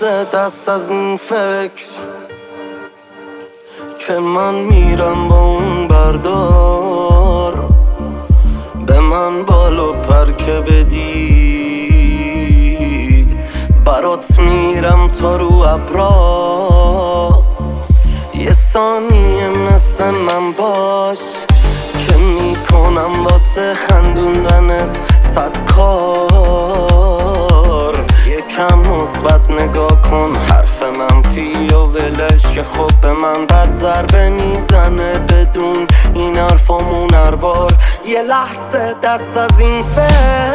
لحظه دست از این فکر که من میرم با اون بردار، به من بال و پر که بدی، برات میرم تا رو ابرا. یه ثانیه مثل من باش که میکنم واسه خندوندنت 100 کار. یکم مثبت نگاه کن، حرف منفی و ولش که خب به من بد ضربه میزنه بدون این حرفامون هر بار. یه لحظه دست از این فکر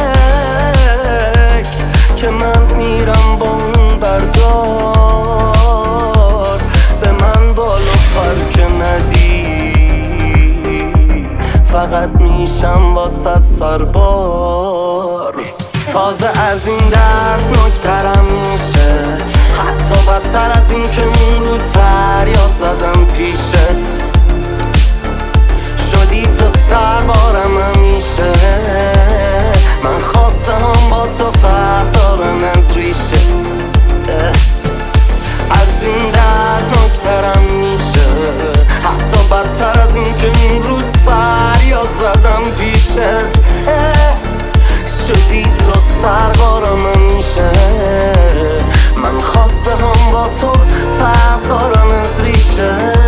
که من میرم با اون بردار، به من بال و پر که ندی، فقط میشم واسط سربار. تازه از این درد نکترم میشه، حتی بدتر از این که اون روز فریاد زدم پیشت. شدی تو سربارم همیشه، من خواسته هم با تو فرق دارن از ریشه. از این درد نکترم میشه، حتی بدتر از این که اون روز فریاد زدم پیشت. شدی تو سربارم همیشه، من خواسته هم با تو فرق دارن از ریشه.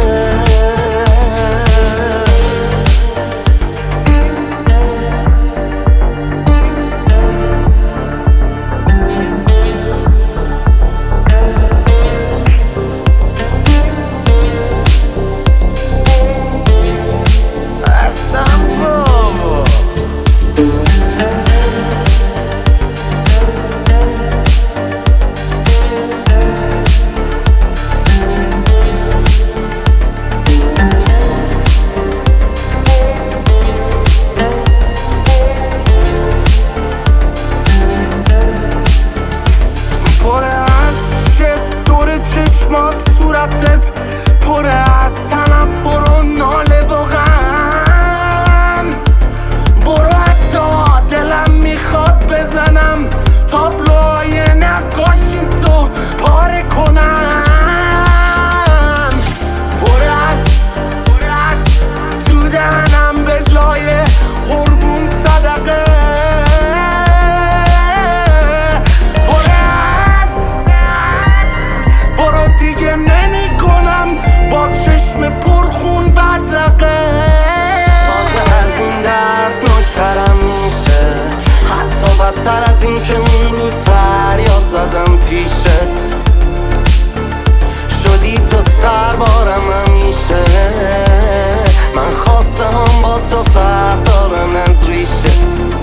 صورتت پره از تنفر و ناله و غم. برو حتی دلم میخواد بزنم تابلوهای نقاشی تو پاره کنم. پره از تو دهنم به جای قربون صدقه. چشم پرخون بدرقه. تازه از این درد نکترم میشه، حتی بدتر از این که اون روز فریاد زدم پیشت. شدی تو سربارم همیشه، من خواسته هم با تو فرق دارن از ریشه.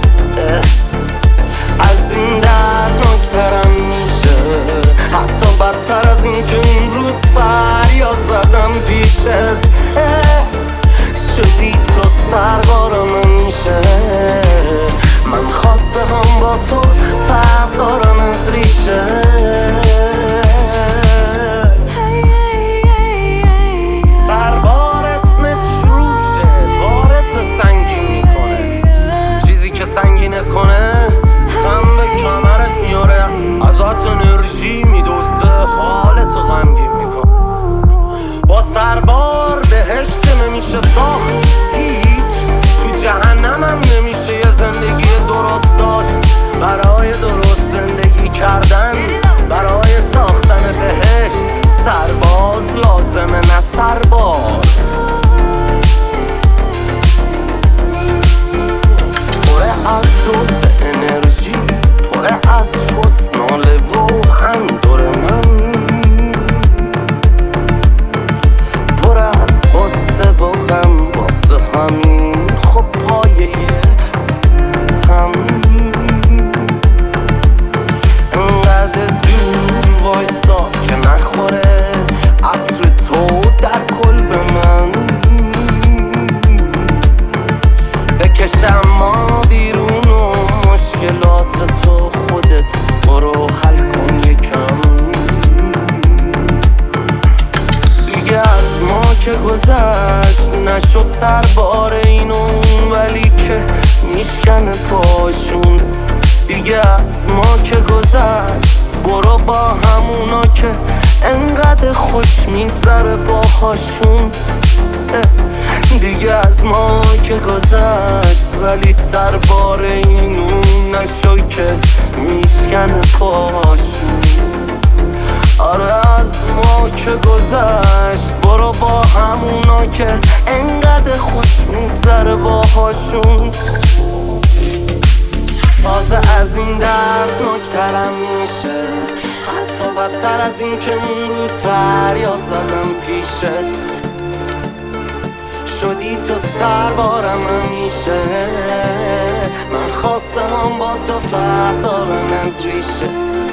از این درد نکترم میشه، حتی بدتر از این که اون روز فریاد زدم پیشت. شدی تو سربارم همیشه، من خواسته هم با تو فرق دارن از ریشه. سربار اسمش روشه، بارتو سنگین میکنه، چیزی که سنگینت کنه خم به کمرت میاره، ازت انرژی میدزده، حالتو غمگین میکنه. با سربار بهشت نمیشه ساخت هیچ، تو جهنمم نمیشه یه زندگی درست داشت. برای درست زندگی کردن، برای ساختن بهشت، سرباز لازمه نه سربار. پره از دزد انرژی، پره از شست ناله و اندور من، پره از قصه و غم واسه همین خب پایه تم. انقدر دور وایسا که نخوره عطر تو در کلب من. بکشم ما بیرون و مشکلات تو خودت برو حل کن یکم. دیگه از ما که گذشت نشو سربار اینو، ولی که میشکنه پاشون. دیگه از ما که گذشت برو با همونا که انقدر خوش میگذره باهاشون. دیگه از ما که گذشت ولی سربار اینون نشو که میشکنه پاشون. آره از ما که گذشت برو با همونا که انقدر خوش میگذره باهاشون. تازه از این دردناکترم میشه، حتی بدتر از این که اون روز فریاد زدم پیشت. شدی تو سربارم همیشه، من خواستم با تو فرق دارم از ریشه.